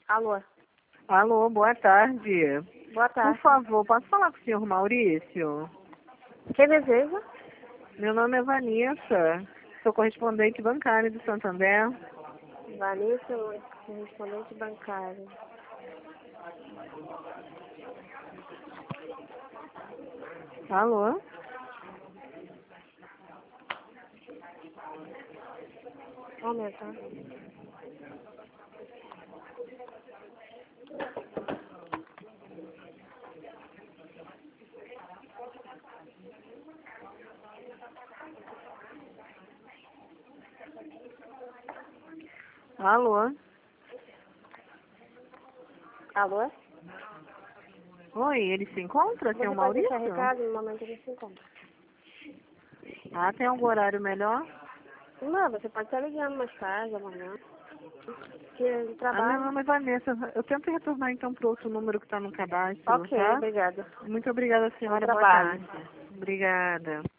Alô? Alô, boa tarde. Boa Por tarde. favor, posso falar com o senhor Maurício? Quem deseja? Meu nome é Vanessa. Sou correspondente bancária do Santander. Vanessa, correspondente bancário. Alô? Aumenta. Alô? Alô? Oi, ele se encontra, senhor Você pode deixar Maurício? recado? No momento ele se encontra. Ah, tem algum horário melhor? Não, você pode estar ligando mais tarde, amanhã. Que ele Meu trabalha. nome é Vanessa. Eu tento retornar então para outro número que está no cadastro, Ok, tá? obrigada. Muito obrigada, Bom senhora. Boa trabalho. tarde. Obrigada.